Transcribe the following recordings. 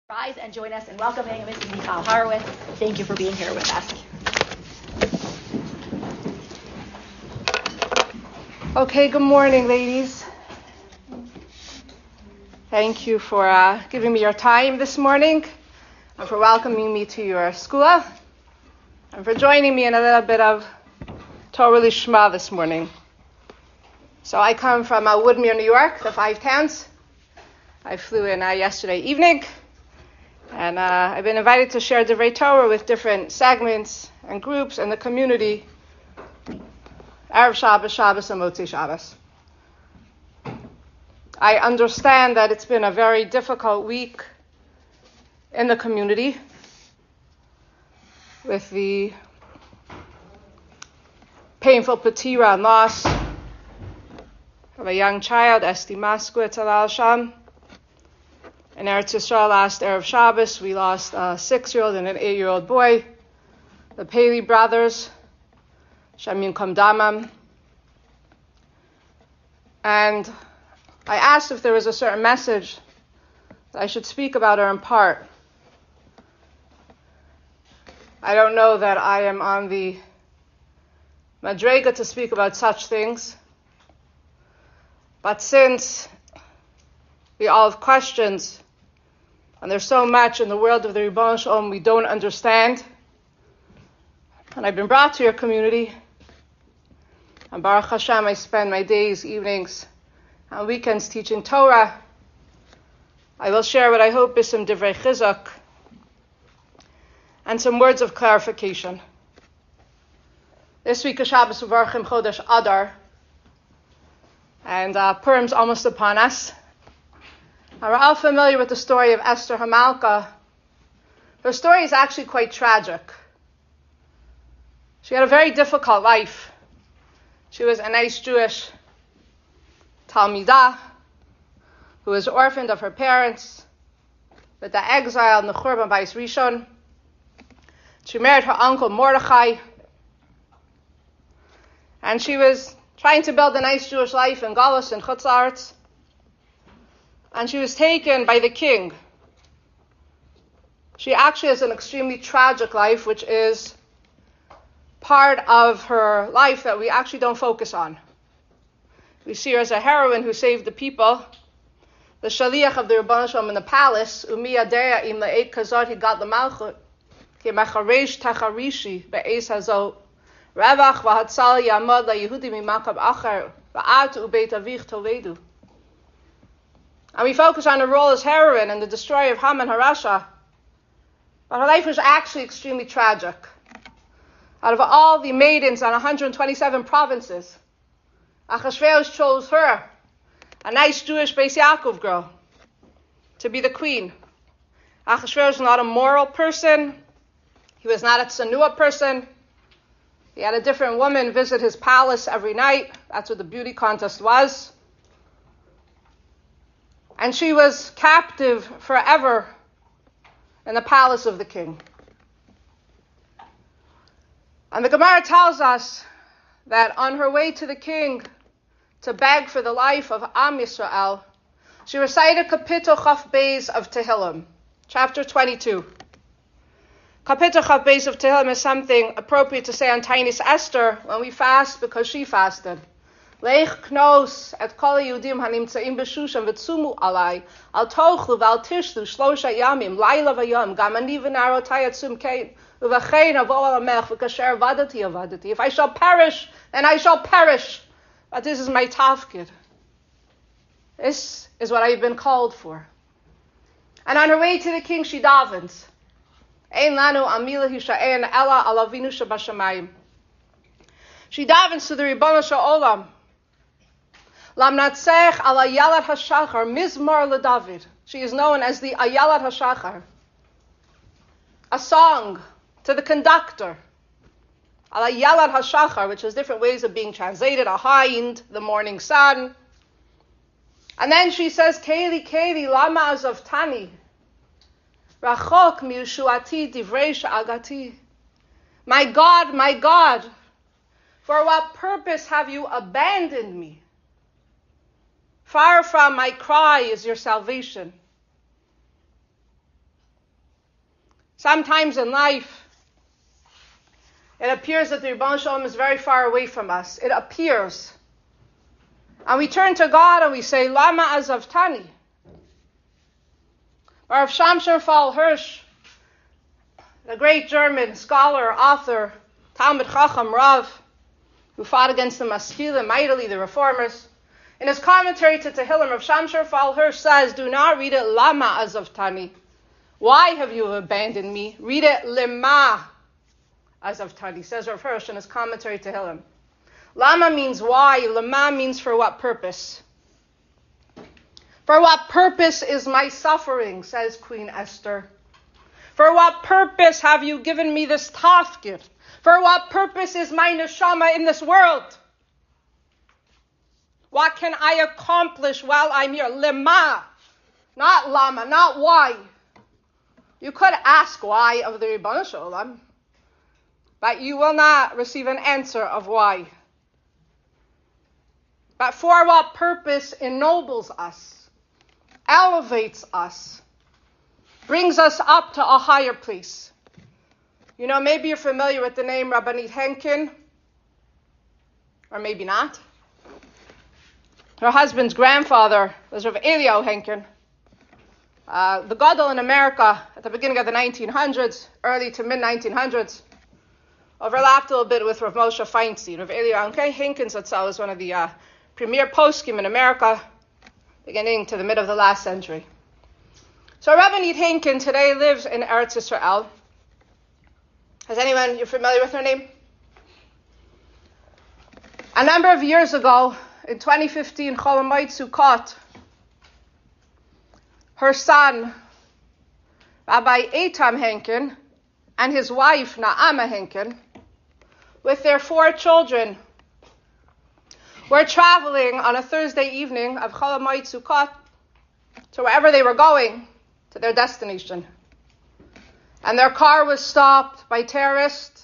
Rise and join us in welcoming Mrs. Michal Horowitz. Thank you for being here with us. Okay, good morning, ladies. Thank you for giving me your time this morning and for welcoming me to your school and for joining me in a little bit of Torah Lishma this morning. So I come from Woodmere, New York, the Five Towns. I flew in yesterday evening. And I've been invited to share Divrei Torah with different segments and groups in the community, Erev Shabbos, Shabbos, and Motzei Shabbos. I understand that it's been a very difficult week in the community with the painful patira and loss of a young child, Esti Maskowitz, Alal Sham. In Eretz Yisrael last Erev Shabbos, we lost a 6-year-old and an 8-year-old boy, the Paley brothers, Shem Yinkom Damam. And I asked if there was a certain message that I should speak about or impart. I don't know that I am on the madrega to speak about such things, but since we all have questions, and there's so much in the world of the Ribbon Shalom we don't understand. And I've been brought to your community. And Baruch Hashem, I spend my days, evenings, and weekends teaching Torah. I will share what I hope is some Divrei Chizuk and some words of clarification. This week is Shabbos Uvarchim Chodesh Adar. And Purim's almost upon us. We're all familiar with the story of Esther Hamalka. Her story is actually quite tragic. She had a very difficult life. She was a nice Jewish Talmidah who was orphaned of her parents with the exile in the Churban Bayis Rishon. She married her uncle Mordechai, and she was trying to build a nice Jewish life in Galus and Chutz La'aretz. And she was taken by the king. She actually has an extremely tragic life, which is part of her life that we actually don't focus on. We see her as a heroine who saved the people, the shaliach of the Rebbeinu Shalom in the palace, Umi Yadea im le'ed kazot higat l'malchut, ki mecharesh tacharishi be'ez hazot, revach v'hatzal yamod la'yehudi mimakab acher, v'at u'beit avich tovedu. And we focus on her role as heroine and the destroyer of Haman Harasha. But her life was actually extremely tragic. Out of all the maidens on 127 provinces, Achashverosh chose her, a nice Jewish Beis Yaakov girl, to be the queen. Achashverosh was not a moral person. He was not a tzanua person. He had a different woman visit his palace every night. That's what the beauty contest was. And she was captive forever in the palace of the king. And the Gemara tells us that on her way to the king to beg for the life of Am Yisrael, she recited Kapitel Chaf Beis of Tehillim, chapter 22. Kapitel Chaf Beis of Tehillim is something appropriate to say on Tainis Esther when we fast because she fasted. Leich knos et kol Yehudim hanimtzaim b'Shushan v'tzumu alai al tochlu v'al tishlu shlosha yamim laila v'yom gam ani v'narotai atzum kein u'v'chein avo al amech v'kasher avadati. If I shall perish, then I shall perish. But this is my tafkid. This is what I've been called for. And on her way to the king, she davens. Ein lanu amila hisha'en ela al avinu shabashamayim. She davens to the Ribbon Shalom. Lamnatzech al Ayalat HaShachar, Mizmar LeDavid. She is known as the Ayalat HaShachar. A song to the conductor. Al Ayalat HaShachar, which has different ways of being translated. A hind, the morning sun. And then she says, Keli, Keli, Lama Azavtani. Rachok mi'ushuati divrei sha'agati. My God, for what purpose have you abandoned me? Far from my cry is your salvation. Sometimes in life, it appears that the Rebbeinu Shalom is very far away from us. It appears. And we turn to God and we say, Lama azavtani. Rav Shamshon Raphael Hirsch, the great German scholar, author, Talmud Chacham, Rav, who fought against the Maskilim, mightily, the reformers. In his commentary to Tehillim, Rav Shamshon Raphael Hirsch says, do not read it Lama azavtani. Why have you abandoned me? Read it Lema azavtani, says Rav Hirsch in his commentary to Tehillim. Lama means why, Lema means for what purpose. For what purpose is my suffering, says Queen Esther. For what purpose have you given me this tafkid? For what purpose is my neshama in this world? What can I accomplish while I'm here? Lema, not lama, not why. You could ask why of the Rebbeinu Shalom, but you will not receive an answer of why. But for what purpose ennobles us, elevates us, brings us up to a higher place. You know, maybe you're familiar with the name Rabbanit Henkin, or maybe not. Her husband's grandfather was Rav Eliyahu Henkin. The Gadol in America at the beginning of the 1900s, early to mid-1900s, overlapped a little bit with Rav Moshe Feinstein. Rav Eliyahu Henkin Zatzal is one of the premier poskim in America, beginning to the mid of the last century. So Rabbanit Henkin today lives in Eretz Yisrael. Has anyone, you're familiar with her name? A number of years ago, in 2015, Chol Hamoed Sukkot, her son, Rabbi Eitam Henkin, and his wife, Naama Henkin, with their 4 children, were traveling on a Thursday evening of Chol Hamoed Sukkot to wherever they were going, to their destination. And their car was stopped by terrorists,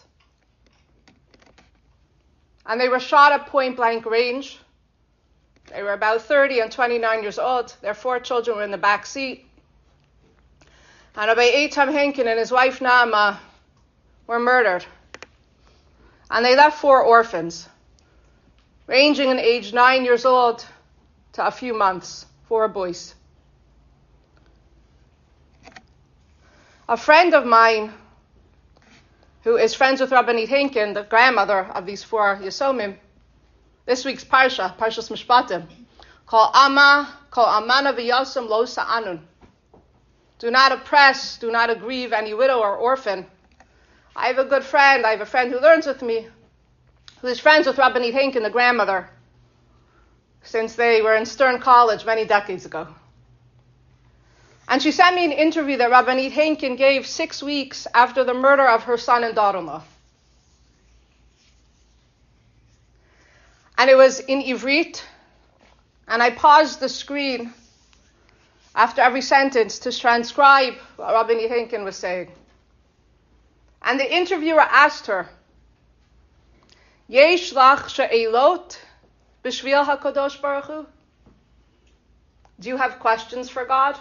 and they were shot at point blank range. They were about 30 and 29 years old. Their 4 children were in the back seat. And Rabbi Eitam Henkin and his wife Naama were murdered. And they left 4 orphans, ranging in age 9 years old to a few months, 4 boys. A friend of mine, who is friends with Rabbanit Henkin, the grandmother of these 4 Yesomim, this week's Parsha, Parshas Mishpatim, Kol Amana V'Yosem Lo Sa'anun. Do not oppress, do not aggrieve any widow or orphan. I have a good friend, I have a friend who learns with me, who is friends with Rabbanit Henkin, the grandmother, since they were in Stern College many decades ago. And she sent me an interview that Rabbanit Henkin gave 6 weeks after the murder of her son and daughter-in-law. And it was in Ivrit, and I paused the screen after every sentence to transcribe what Rabbanit Henkin was saying. And the interviewer asked her, Yesh lach she'elot b'shvil HaKadosh Baruch Hu? Do you have questions for God?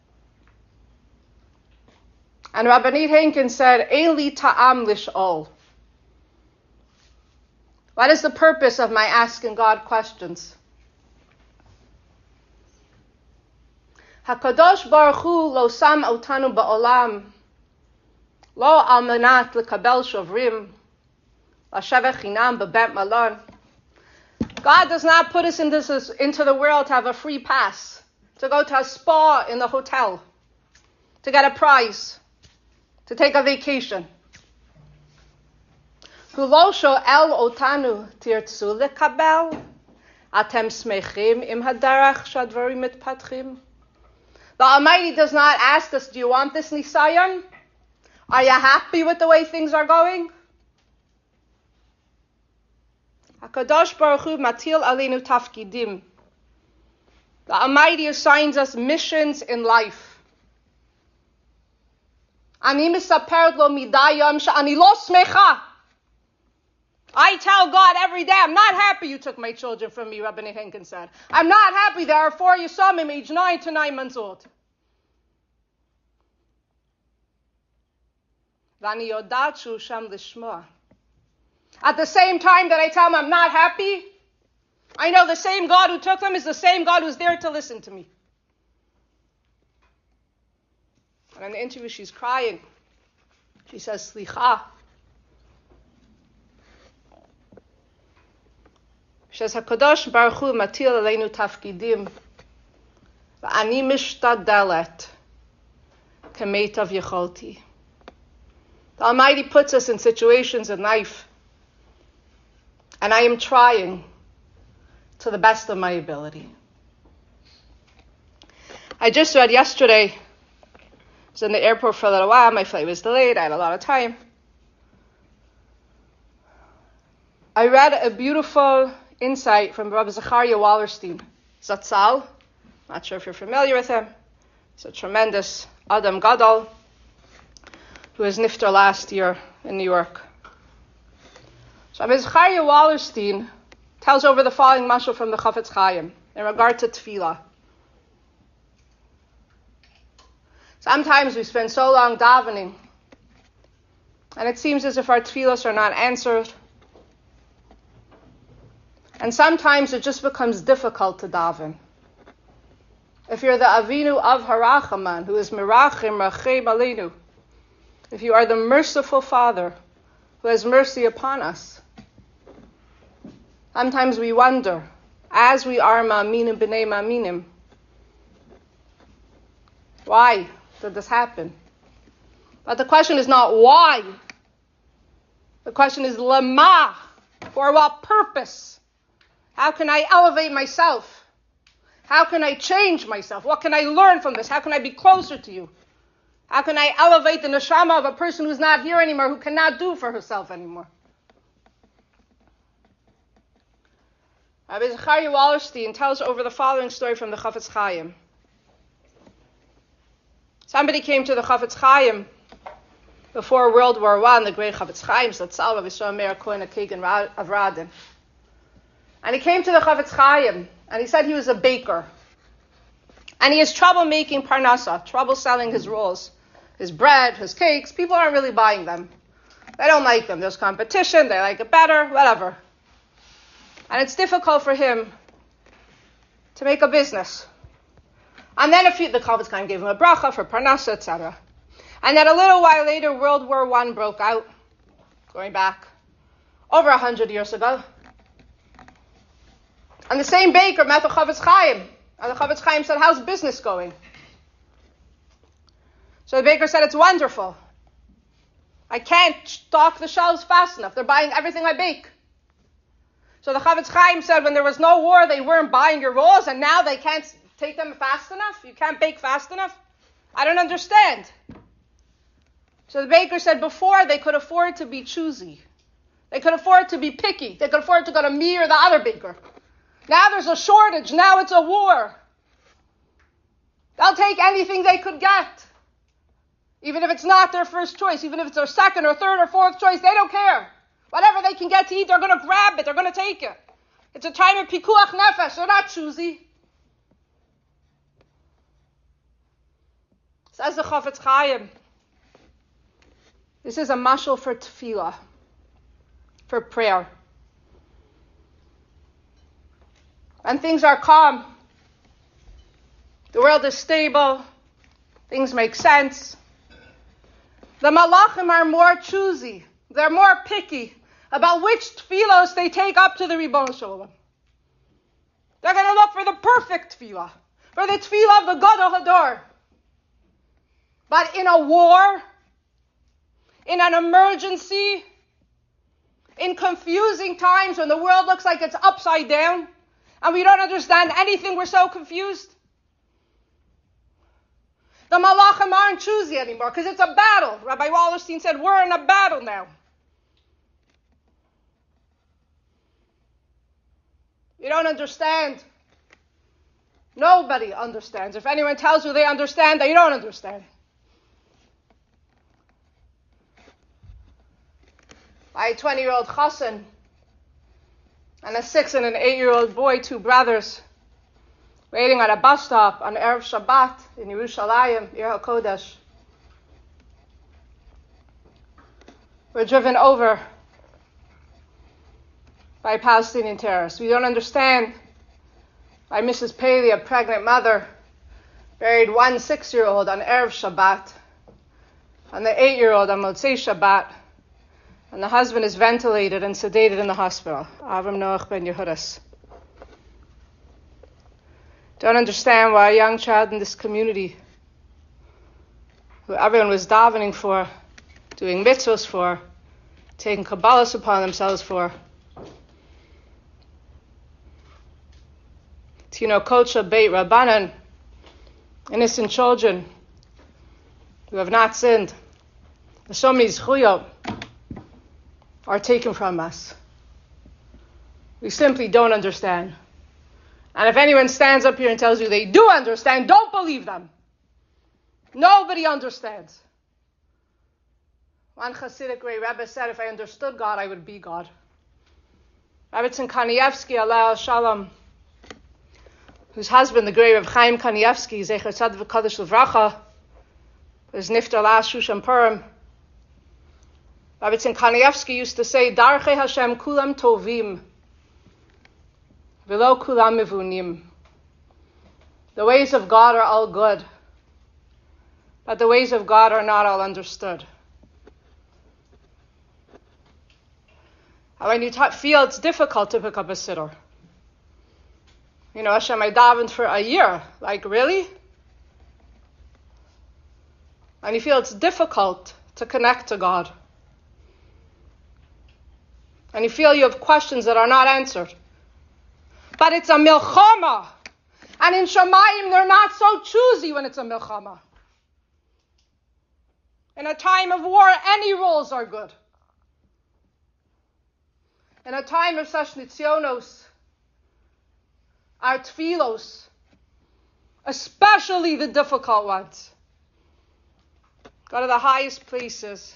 And Rabbanit Henkin said, Ein li ta'am lish'ol. What is the purpose of my asking God questions? HaKadosh Baruch Hu lo sam otanu ba'olam, lo al manat lekabel shovrim, l'shaveh chinam bebet malon. God does not put us into the world to have a free pass, to go to a spa in the hotel, to get a prize, to take a vacation. Hulo sho'el otanu tirtzu lekabel, atem smechim im hadarach shadvarim mitpatchim. The Almighty does not ask us, do you want this nisayon? Are you happy with the way things are going? HaKadosh Baruch Hu matil aleinu tafkidim. The Almighty assigns us missions in life. Ani misaperet lo midayam sha'ani lo smecha. I tell God every day, I'm not happy you took my children from me, Rabbanit Henkin said. I'm not happy there are 4 Yesomim aged 9 to 9 months old. V'ani yodat shu sham lishmoa. At the same time that I tell him I'm not happy, I know the same God who took them is the same God who's there to listen to me. And in the interview, she's crying. She says, Slicha. She says, HaKadosh Baruch Hu matil aleinu tafkidim v'ani mishtadalet k'meitav yecholti. The Almighty puts us in situations in life, and I am trying to the best of my ability. I just read yesterday, I was in the airport for a little while, my flight was delayed, I had a lot of time. I read a beautiful insight from Rabbi Zachariah Wallerstein, Zatzal. Not sure if you're familiar with him. He's a tremendous Adam Gadol who was niftar last year in New York. So Rabbi Zachariah Wallerstein tells over the following mashal from the Chafetz Chaim in regard to tefillah. Sometimes we spend so long davening, and it seems as if our tefillahs are not answered. And sometimes it just becomes difficult to daven. If you're the Avinu of Harachaman, who is Mirachim Rachem Aleinu, if you are the merciful Father who has mercy upon us, sometimes we wonder, as we are Ma'aminim B'nei Ma'aminim, why did this happen? But the question is not why. The question is lema, for what purpose? How can I elevate myself? How can I change myself? What can I learn from this? How can I be closer to you? How can I elevate the neshama of a person who's not here anymore, who cannot do for herself anymore? Rabbi Zachariah Wallerstein tells over the following story from the Chafetz Chaim. Somebody came to the Chafetz Chaim before World War I, the great Chafetz Chaim, Zatzal, Rabbi Yisrael Meir Cohen HaKegan of Radin. And he came to the Chafetz Chaim, and he said he was a baker. And he has trouble making parnasa, trouble selling his rolls, his bread, his cakes. People aren't really buying them. They don't like them. There's competition, they like it better, whatever. And it's difficult for him to make a business. And then the Chafetz Chaim gave him a bracha for parnasa, etc. And then a little while later, World War I broke out, going back over 100 years ago. And the same baker met the Chafetz Chaim. And the Chafetz Chaim said, how's business going? So the baker said, it's wonderful. I can't stock the shelves fast enough. They're buying everything I bake. So the Chafetz Chaim said, when there was no war, they weren't buying your rolls, and now they can't take them fast enough? You can't bake fast enough? I don't understand. So the baker said, before they could afford to be choosy. They could afford to be picky. They could afford to go to me or the other baker. Now there's a shortage. Now it's a war. They'll take anything they could get. Even if it's not their first choice, even if it's their second or third or fourth choice, they don't care. Whatever they can get to eat, they're going to grab it. They're going to take it. It's a time of pikuach nefesh. They're not choosy. Says the Chafetz Chaim, this is a mashal for tefillah, for prayer. And things are calm. The world is stable. Things make sense. The malachim are more choosy. They're more picky about which tefillos they take up to the Ribbono Shel Olam. They're going to look for the perfect tefillah, for the tefillah of the Gadol Hador. But in a war, in an emergency, in confusing times when the world looks like it's upside down, and we don't understand anything, we're so confused. The malachim aren't choosy anymore because it's a battle. Rabbi Wallerstein said, we're in a battle now. You don't understand. Nobody understands. If anyone tells you they understand, they don't understand. I had a 20-year-old chassan and a 6 and an 8-year-old boy, 2 brothers, waiting at a bus stop on Erev Shabbat in Yerushalayim, Ir HaKodesh. were driven over by Palestinian terrorists. We don't understand why Mrs. Paley, a pregnant mother, buried one 6-year-old on Erev Shabbat, and the 8-year-old on Motzei Shabbat, and the husband is ventilated and sedated in the hospital. Avram Noach ben Yehudas. Don't understand why a young child in this community, who everyone was davening for, doing mitzvahs for, taking Kabbalahs upon themselves for, Tinokot Beit Rabbanan, innocent children who have not sinned, so many zchuyot are taken from us. We simply don't understand. And if anyone stands up here and tells you they do understand, don't believe them. Nobody understands. One Hasidic great Rebbe said, if I understood God, I would be God. Rebbetzin Kanievsky, Allah Shalom, whose husband, the great Reb Chaim Kanievsky, Zecher Tzaddik V'Kadosh L'Vracha, was niftar last Shushan Purim. Rebbetzin Kanievsky used to say, Darchei Hashem kulam tovim, v'lo kulam mivunim. The ways of God are all good, but the ways of God are not all understood. And when you feel it's difficult to pick up a siddur, Hashem, I davened for a year. Like, really? And you feel it's difficult to connect to God. And you feel you have questions that are not answered. But it's a milchama. And in Shamayim, they're not so choosy when it's a milchama. In a time of war, any rules are good. In a time of such nitzionos, our tfilos, especially the difficult ones, go to the highest places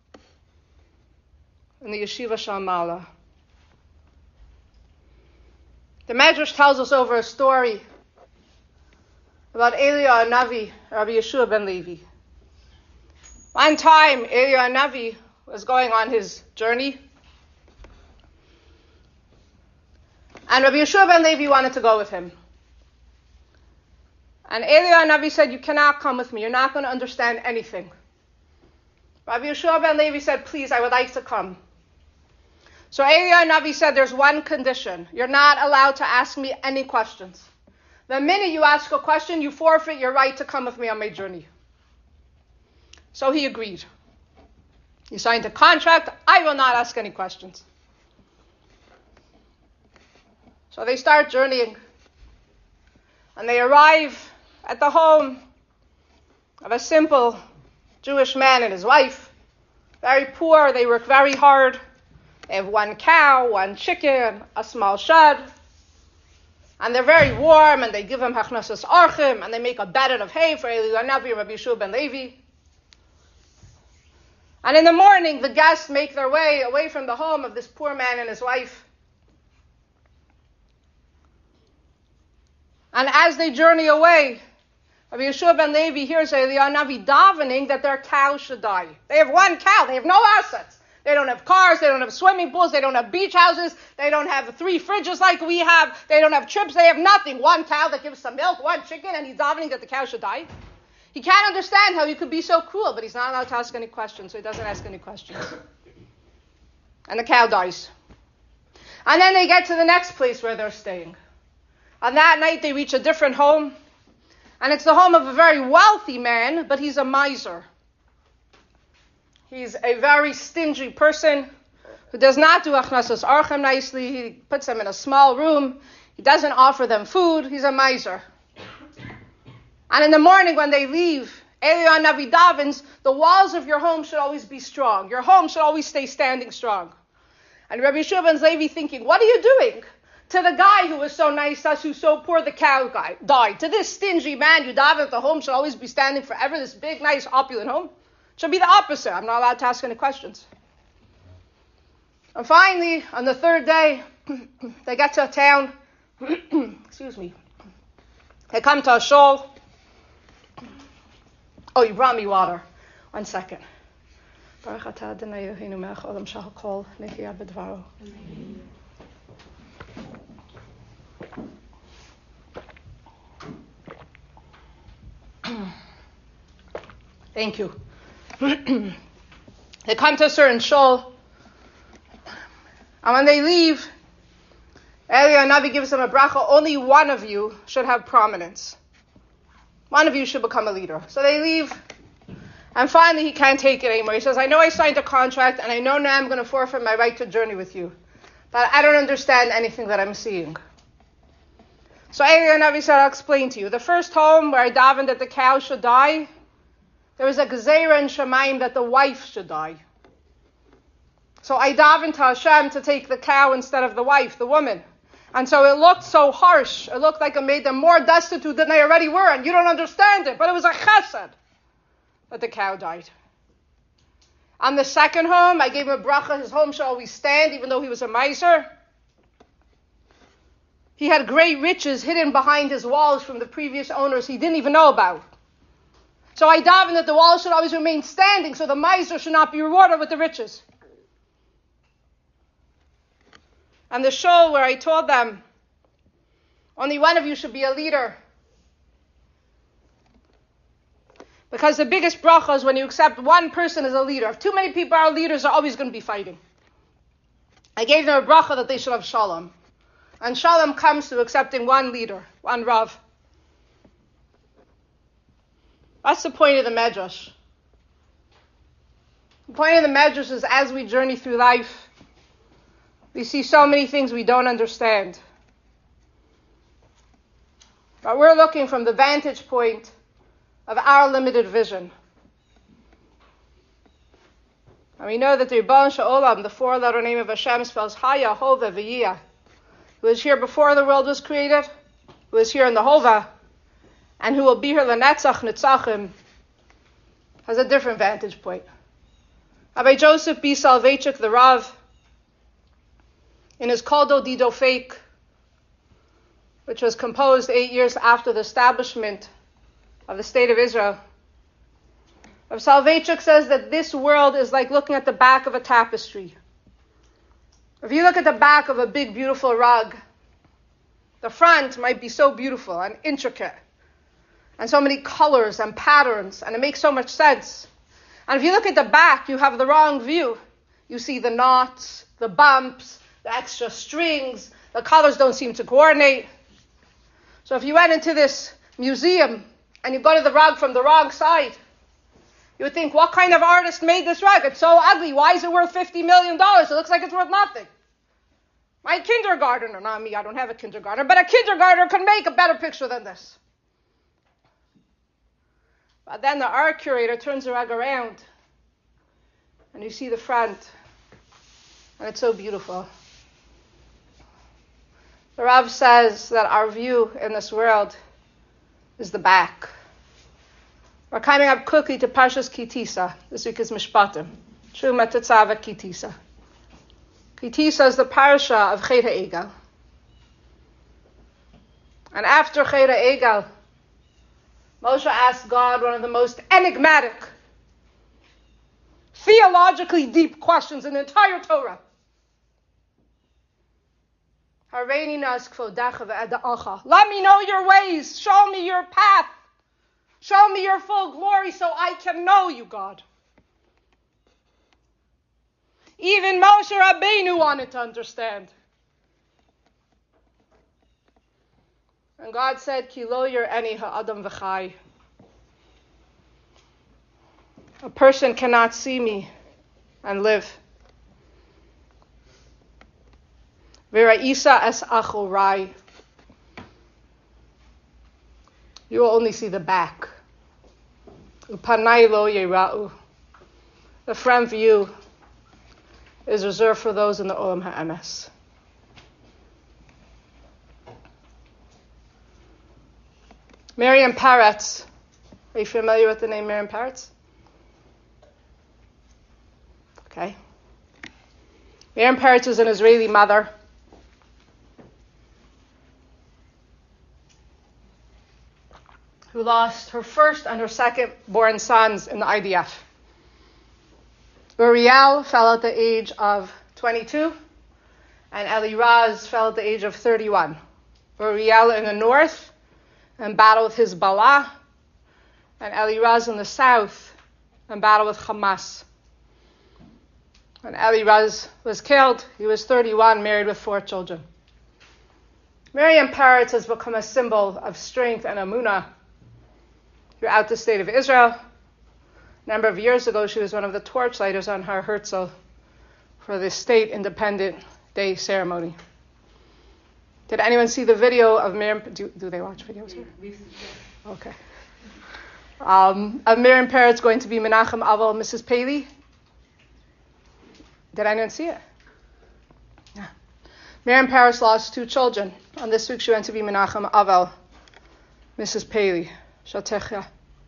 in the Yeshiva Shalmala. The Medrash tells us over a story about Eliyahu Navi, Rabbi Yeshua ben Levi. One time, Eliyahu Navi was going on his journey, and Rabbi Yeshua ben Levi wanted to go with him. And Eliyahu Navi said, you cannot come with me. You're not going to understand anything. Rabbi Yeshua ben Levi said, please, I would like to come. So Eliyahu Navi said, there's one condition. You're not allowed to ask me any questions. The minute you ask a question, you forfeit your right to come with me on my journey. So he agreed. He signed a contract. I will not ask any questions. So they start journeying. And they arrive at the home of a simple Jewish man and his wife. Very poor. They work very hard. They have one cow, one chicken, a small shed. And they're very warm, and they give him hachnasas archim, and they make a bed of hay for Eliyahu Navi and Rabbi Yeshua ben Levi. And in the morning, the guests make their way away from the home of this poor man and his wife. And as they journey away, Rabbi Yeshua ben Levi hears Eliyahu Navi davening that their cow should die. They have one cow. They have no assets. They don't have cars. They don't have swimming pools. They don't have beach houses. They don't have 3 fridges like we have. They don't have trips. They have nothing. One cow that gives some milk, one chicken, and he's davening that the cow should die. He can't understand how you could be so cruel, but he's not allowed to ask any questions, so he doesn't ask any questions. And the cow dies. And then they get to the next place where they're staying. On that night, they reach a different home. And it's the home of a very wealthy man, but he's a miser. He's a very stingy person who does not do achnasas archem nicely. He puts them in a small room. He doesn't offer them food. He's a miser. And in the morning when they leave, Eliyahu Navi davens, the walls of your home should always be strong. Your home should always stay standing strong. And Rabbi Yeshua ben Levi thinking, what are you doing? To the guy who was so nice, us who's so poor, the cow guy died. To this stingy man, you daven that the home should always be standing forever, this big, nice, opulent home. Should be the opposite. I'm not allowed to ask any questions. And finally, on the 3rd day, they get to a town. Excuse me. They come to a shul. Oh, you brought me water. 1 second. Baruch atah Adonai Eloheinu melech haolam shehakol nechiyah b'dvaro. Thank you. They come to a certain shul, and when they leave, Eliyahu Navi gives them a bracha. Only one of you should have prominence. One of you should become a leader. So they leave, and finally he can't take it anymore. He says, I know I signed a contract, and I know now I'm going to forfeit my right to journey with you, but I don't understand anything that I'm seeing. So Eliyahu Navi said, I'll explain to you. The first home where I davened that the cow should die, there was a gezerah in Shemaim that the wife should die. So I davened to Hashem to take the cow instead of the wife, the woman. And so it looked so harsh. It looked like it made them more destitute than they already were, and you don't understand it. But it was a chesed that the cow died. On the second home, I gave him a bracha. His home should always stand, even though he was a miser. He had great riches hidden behind his walls from the previous owners he didn't even know about. So I davened that the walls should always remain standing, so the miser should not be rewarded with the riches. And the shul where I told them, only one of you should be a leader. Because the biggest bracha is when you accept one person as a leader. If too many people are leaders, they're always going to be fighting. I gave them a bracha that they should have shalom. And shalom comes to accepting one leader, one rav. That's the point of the medrash. The point of the medrash is as we journey through life, we see so many things we don't understand. But we're looking from the vantage point of our limited vision. And we know that the Ribbon Sha'olam, the four-letter name of Hashem, spells Haya, Hova, V'yiyah. Who was here before the world was created, who is here in the Hova, and who will be here L'Netzach Nitzachim, has a different vantage point. Rabbi Joseph B. Soloveitchik, the Rav, in his Koldo Dido Fake, which was composed 8 years after the establishment of the State of Israel, Rabbi Soloveitchik says that this world is like looking at the back of a tapestry. If you look at the back of a big, beautiful rug, the front might be so beautiful and intricate, and so many colors and patterns, and it makes so much sense. And if you look at the back, you have the wrong view. You see the knots, the bumps, the extra strings, the colors don't seem to coordinate. So if you went into this museum and you go to the rug from the wrong side, you would think, what kind of artist made this rug? It's so ugly. Why is it worth $50 million? It looks like it's worth nothing. My kindergartner, not me, I don't have a kindergartner, but a kindergartner could make a better picture than this. But then the art curator turns the rug around and you see the front, and it's so beautiful. The Rav says that our view in this world is the back. We're coming up quickly to Parshas Kitisa. This week is Mishpatim. Truma Tetzava Kitisa. Kitisa is the parsha of Chet HaEgel. And after Chet HaEgel, Moshe asked God one of the most enigmatic, theologically deep questions in the entire Torah. Hareini nas kvodacha ve'eda'acha. Let me know your ways. Show me your path. Show me your full glory so I can know you, God. Even Moshe Rabbeinu wanted to understand. And God said, Ki lo yir'eni ha'adam v'chai. A person cannot see me and live. V'ra'isa es achorai. You will only see the back. Upanai lo yera'u. The front view is reserved for those in the Olam HaEmes. Miriam Peretz. Are you familiar with the name Miriam Peretz? Okay. Miriam Peretz is an Israeli mother who lost her first and her second born sons in the IDF. Uriel fell at the age of 22, and Eliraz fell at the age of 31. Uriel in the north in battle with Hezbollah, and Eliraz in the south in battle with Hamas. When Eliraz was killed, he was 31, married with 4 children. Miriam Peretz has become a symbol of strength and emunah throughout the state of Israel. A number of years ago, she was one of the torchlighters on Har Herzl for the State Independent Day ceremony. Did anyone see the video of Miriam? Do they watch videos here? Okay. Of Miriam Peretz going to be Menachem Aval, Mrs. Paley. Did anyone see it? Yeah. Miriam Peretz lost 2 children. And this week she went to be Menachem Aval, Mrs. Paley. Shatechya.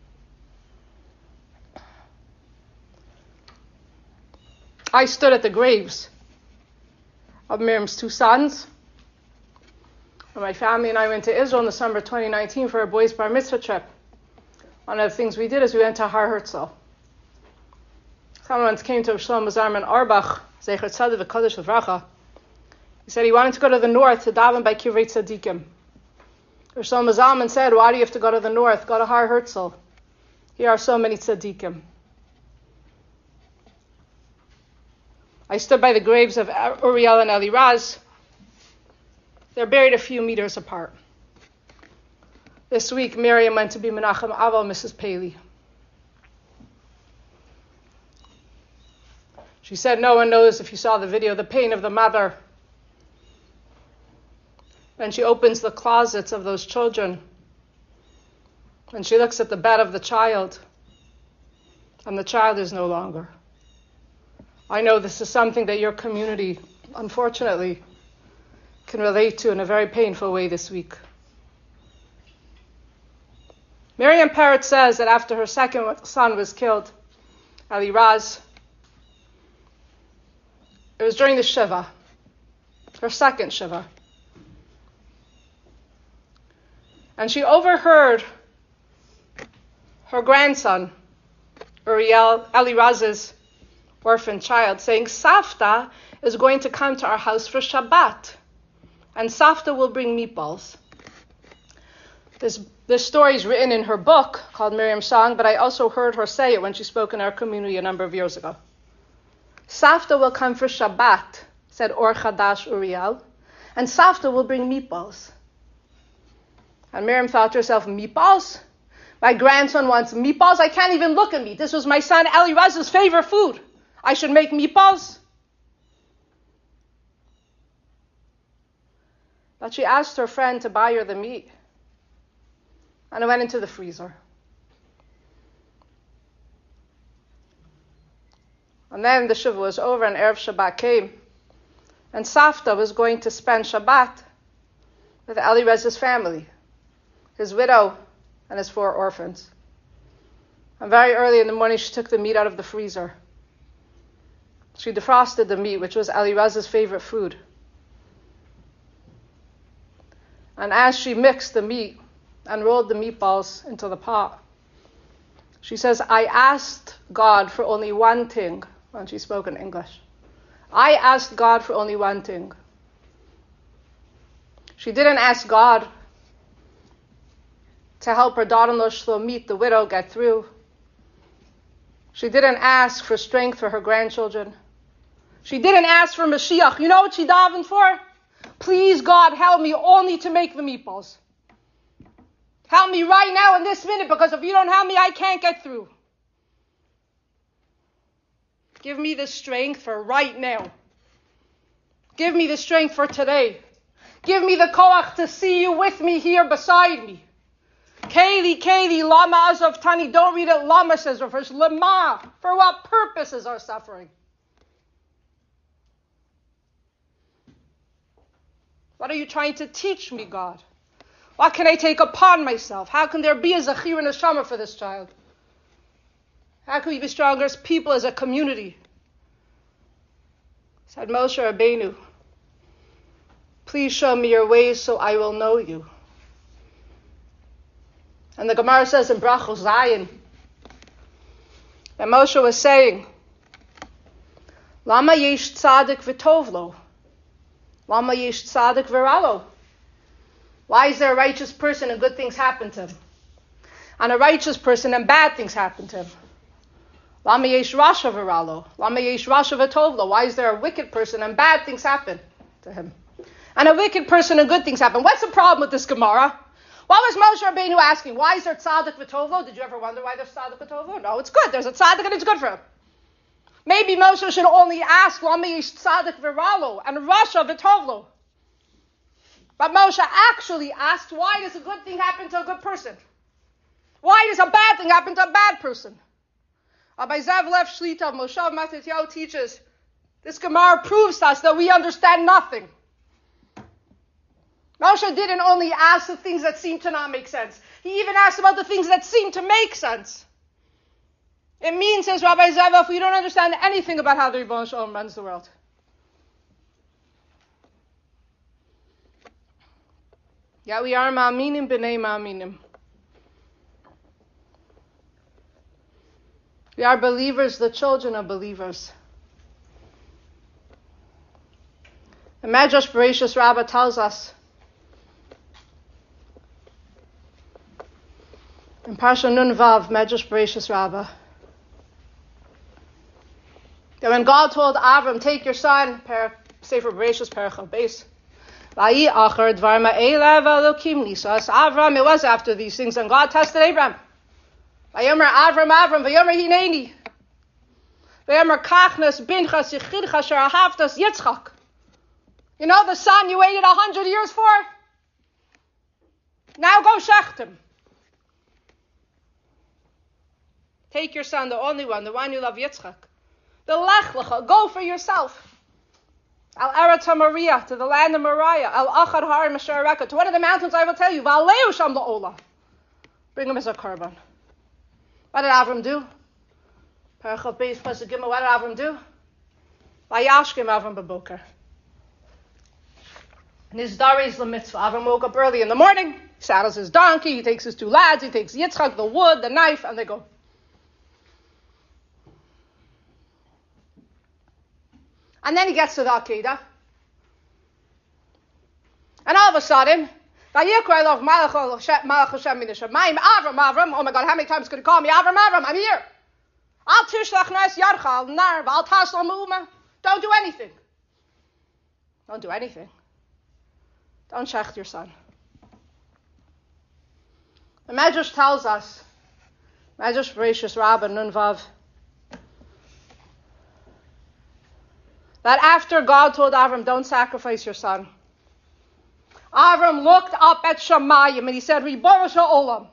I stood at the graves of Miriam's 2 sons. When my family and I went to Israel in the summer of 2019 for our boys' bar mitzvah trip. One of the things we did is we went to Har Herzl. Someone once came to Shlomo Zalman Auerbach, Zecher Tzaddik V'Kodesh L'Vracha. He said he wanted to go to the north to daven by Kivrei Tzaddikim. Shlomo Zalman said, why do you have to go to the north? Go to Har Herzl. Here are so many tzaddikim. I stood by the graves of Uriel and Eliraz. They're buried a few meters apart. This week, Miriam went to be Menachem Aval, Mrs. Paley. She said no one knows, if you saw the video, the pain of the mother when she opens the closets of those children, when she looks at the bed of the child, and the child is no longer. I know this is something that your community, unfortunately, can relate to in a very painful way this week. Miriam Peretz says that after her second son was killed, Eliraz, it was during the Shiva, her second Shiva. And she overheard her grandson, Eliraz's orphan child, saying, Savta is going to come to our house for Shabbat, and Savta will bring meatballs. This story is written in her book called Miriam's Song, but I also heard her say it when she spoke in our community a number of years ago. Savta will come for Shabbat, said Or Chadash Uriel, and Savta will bring meatballs. And Miriam thought to herself, meatballs? My grandson wants meatballs? I can't even look at meat. This was my son Eliraz's favorite food. I should make meatballs? But she asked her friend to buy her the meat. And it went into the freezer. And then the Shiva was over and Erev Shabbat came. And Savta was going to spend Shabbat with Eliraz's family, his widow and his 4 orphans. And very early in the morning, she took the meat out of the freezer. She defrosted the meat, which was Eliraz's favorite food. And as she mixed the meat and rolled the meatballs into the pot, she says, I asked God for only one thing, when she spoke in English. I asked God for only one thing. She didn't ask God to help her daughter-in-law Shlomit, the widow, get through. She didn't ask for strength for her grandchildren. She didn't ask for Mashiach. You know what she davened for? Please, God, help me only to make the meatballs. Help me right now in this minute, because if you don't help me, I can't get through. Give me the strength for right now. Give me the strength for today. Give me the koach to see you with me here beside me. Keli, lama azov tani. Don't read it, lama says, refers lama. For what purpose is our suffering? What are you trying to teach me, God? What can I take upon myself? How can there be a zechir and a shama for this child? How can we be stronger as people, as a community? Said Moshe Rabbeinu, please show me your ways so I will know you. And the Gemara says in Brachos Zayin that Moshe was saying Lama yesh tzadik v'tovlo? Lama yesh tzadik v'ralo? Why is there a righteous person and good things happen to him? And a righteous person and bad things happen to him? Lama yesh rasha v'ralo? Lama yesh rasha v'tovlo? Why is there a wicked person and bad things happen to him? And a wicked person and good things happen. What's the problem with this Gemara? What was Moshe Rabbeinu asking? Why is there tzaddik v'tovlo? Did you ever wonder why there's tzaddik v'tovlo? No, it's good. There's a tzaddik and it's good for him. Maybe Moshe should only ask, Lama yesh tzaddik v'ralo and rasha v'tovlo. But Moshe actually asked, why does a good thing happen to a good person? Why does a bad thing happen to a bad person? Rabbi Zev Lev Shlita of Moshav Matityahu teaches, this Gemara proves to us that we understand nothing. Moshe didn't only ask the things that seem to not make sense. He even asked about the things that seem to make sense. It means, says Rabbi Zev, if we don't understand anything about how the Rebbeinu Shalom runs the world. Yeah, we are ma'aminim b'nei ma'aminim. We are believers, the children of believers. The Medrash Bereshis Rabbah tells us in Parsha Nun Vav, Medrash Bereshis Rabbah, that when God told Avram, take your son, Sefer Bereshis, Perach Beis, Avram, it was after these things, and God tested Abraham. Vayomer Avram, Vayomer Hineni. Vayomer Kachnas Binchas Yichidcha Asher Ahavtas Yitzchak. You know the son you waited 100 years for? Now go shecht him. Take your son, the only one, the one you love, Yitzchak. The Lech Lecha, go for yourself. Al Eretz HaMoriah, to the land of Moriah. Al Achad Har Mashareka, to one of the mountains I will tell you. Va'aleu Sham La'olah. Bring him as a korban. What did Avram do? Parachav Beis Pasuk Gimel, what did Avram do? Vayashkem Avram B'boker. And his Dari is the mitzvah. Avram woke up early in the morning, saddles his donkey, he takes his two lads, he takes Yitzchak, the wood, the knife, and they go. And then he gets to the Akedah. And all of a sudden, Avram, oh my God, how many times could he call me? Avram, I'm here. Don't do anything. Don't do anything. Don't shecht your son. The Medrash tells us, Medrash Bereshis Rabbah Nun Vav, that after God told Avram, don't sacrifice your son, Avram looked up at Shamayim and he said, Ribono shel olam,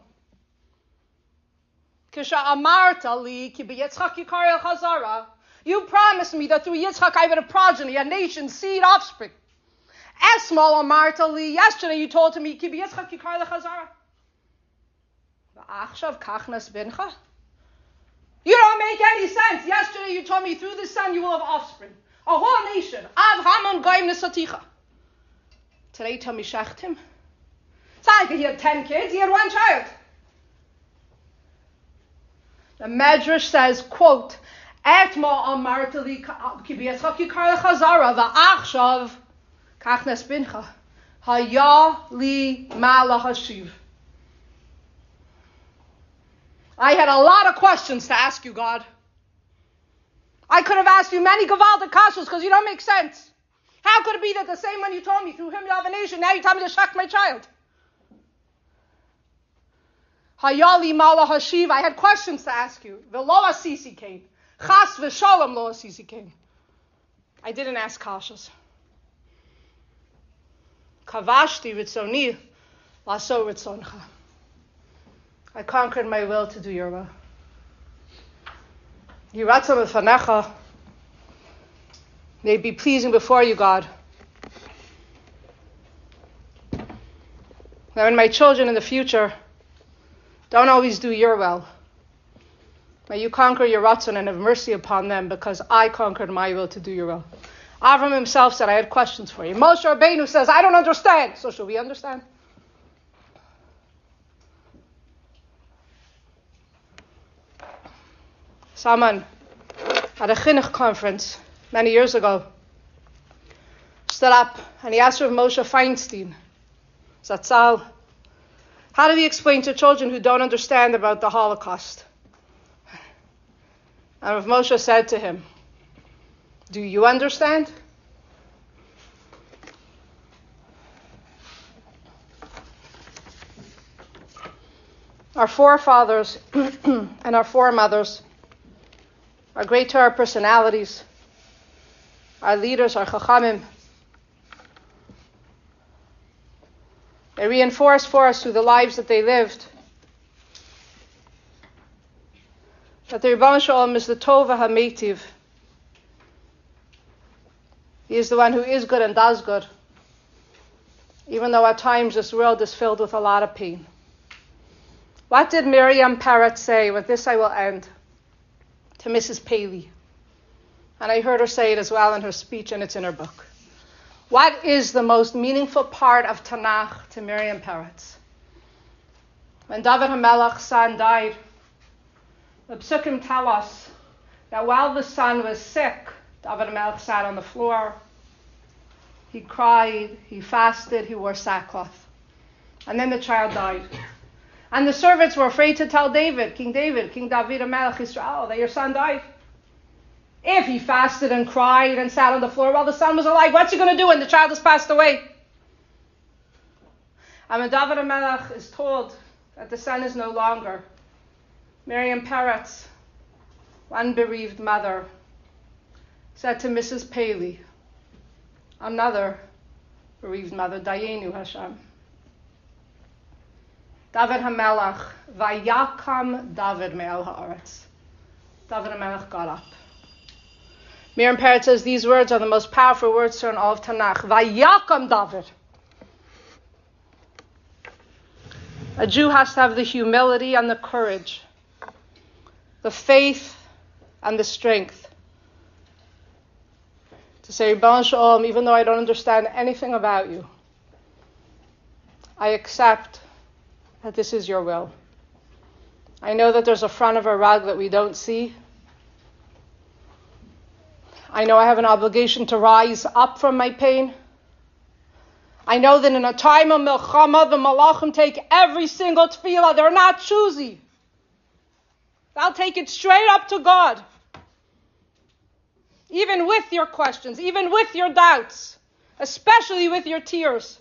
Kisha amarta li ki b'Yitzchak yikar el chazara, you promised me that through Yitzchak I would have progeny, a nation, seed, offspring. Esmal amarta li, yesterday you told to me, ki b'Yitzchak yikar el chazara. V'achshav kachnas bincha. You don't make any sense. Yesterday you told me through the son you will have offspring. A whole nation. Av Hamon Goyim Nesaticha. Today you tell me shecht him. It's not like he had 10 kids, he had one child. The Medrash says, quote, Etma amarta li ki b'Yitzchak yikar lechazara v'achshav kachnas bincha haya li ma lahashiv. I had a lot of questions to ask you, God. I could have asked you many Gavaldic kashos because you don't make sense. How could it be that the same one you told me, through him you have a nation, now you tell me to shecht my child? Hayali mala hashiv, I had questions to ask you. V'lo asisi came. Chas v'shalom lo asisi came. I didn't ask kashos. Kavashti ritzoni laso ritzoncha. I conquered my will to do your will. Yiratzon lefanecha, may it be pleasing before you, God. That when my children in the future don't always do your will, may you conquer your ratzon and have mercy upon them because I conquered my will to do your will. Avram himself said, I had questions for you. Moshe Rabbeinu says, I don't understand. So should we understand? Someone at a chinuch conference many years ago, stood up and he asked Rav Moshe Feinstein, Zatzal, how do we explain to children who don't understand about the Holocaust? And Rav Moshe said to him, do you understand? Our forefathers and our foremothers are great to our personalities, our leaders, our chachamim. They reinforce for us through the lives that they lived that the Rebbeinu Shalom is the Tova HaMeitiv. He is the one who is good and does good, even though at times this world is filled with a lot of pain. What did Miriam Peretz say? With this I will end. To Mrs. Paley. And I heard her say it as well in her speech, and it's in her book. What is the most meaningful part of Tanakh to Miriam Peretz? When David HaMelech's son died, the Psukim tell us that while the son was sick, David HaMelech sat on the floor, he cried, he fasted, he wore sackcloth. And then the child died. And the servants were afraid to tell David, King David HaMelech Yisrael, that your son died. If he fasted and cried and sat on the floor while the son was alive, what's he going to do when the child has passed away? And when David HaMelech is told that the son is no longer, Miriam Peretz, one bereaved mother, said to Mrs. Paley, another bereaved mother, Dayenu Hashem, David HaMelech, Vayakam David Me'el Haaretz. David HaMelech got up. Miriam Peretz says these words are the most powerful words in all of Tanakh. Vayakam David. A Jew has to have the humility and the courage, the faith and the strength to say, Rebbeinu Shalom, even though I don't understand anything about you, I accept that this is your will. I know that there's a front of a rug that we don't see. I know I have an obligation to rise up from my pain. I know that in a time of milchama, the malachim take every single tefillah. They're not choosy. They'll take it straight up to God. Even with your questions, even with your doubts, especially with your tears.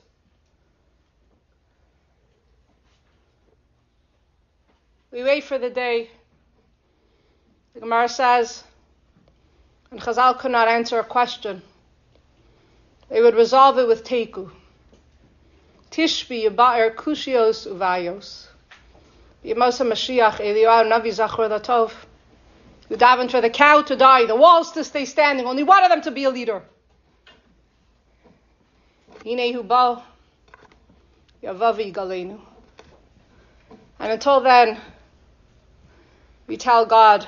We wait for the day. The Gemara says, and Chazal could not answer a question. They would resolve it with teku. Tishbi yiba'er kushios uvayos. Yimosa Mashiach Eliyahu Navi Zachor Latov. You daven for the cow to die, the walls to stay standing. Only one of them to be a leader. Hinehu ba Yavavi Galenu. And until then, we tell God,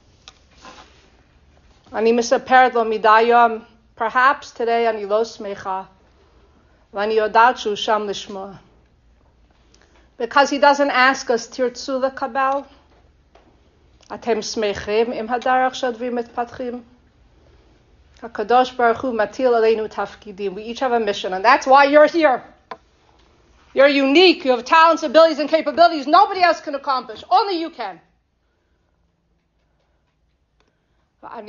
Ani misaperet lo midayom, perhaps today ani lo smecha, v'ani yodachu sham lishma. Because he doesn't ask us tirtzu lekabel, atem smechim im hadarach shadvim mitpatchim. HaKadosh Baruch Hu matil aleinu tafkidim. We each have a mission, and that's why you're here. You're unique. You have talents, abilities, and capabilities nobody else can accomplish. Only you can. With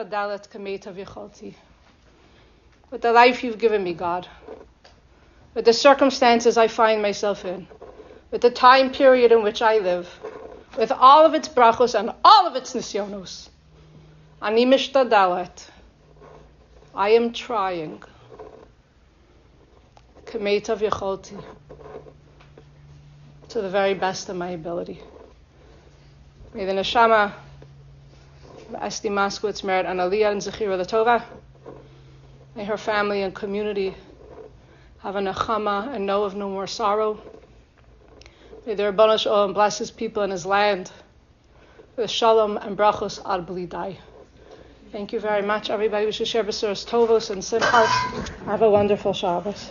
the life you've given me, God, with the circumstances I find myself in, with the time period in which I live, with all of its brachos and all of its nisyonos, ani mishtadalet, I am trying, k'meitav yecholti, to the very best of my ability. May the neshama Esti Moskowitz merit an aliyah and zechira l'tova. May her family and community have a nechama and know of no more sorrow. May the Rebbeinu Shalom bless his people and his land with shalom and brachos ad bli dai. Thank you very much, everybody. We should share b'suras tovos and simchas. Have a wonderful Shabbos.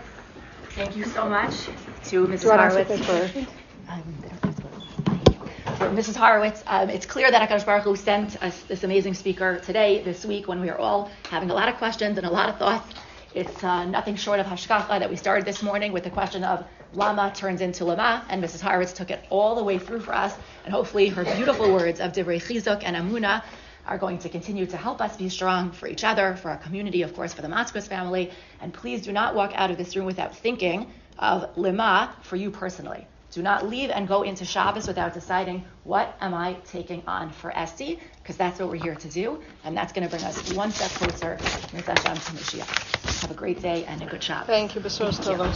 Thank you so much to Mrs. Horowitz. for Mrs. Horowitz, it's clear that HaKadosh Baruch Hu sent us this amazing speaker today, this week, when we are all having a lot of questions and a lot of thoughts. It's nothing short of hashkacha that we started this morning with the question of lama turns into lama, and Mrs. Horowitz took it all the way through for us, and hopefully her beautiful words of divrei chizuk and amuna are going to continue to help us be strong for each other, for our community, of course, for the Matzkos family. And please do not walk out of this room without thinking of lima for you personally. Do not leave and go into Shabbos without deciding, what am I taking on for Esti? Because that's what we're here to do, and that's going to bring us one step closer, Mitzvah Hashem, to Mashiach. Have a great day and a good Shabbos. Thank you, B'sos Tova.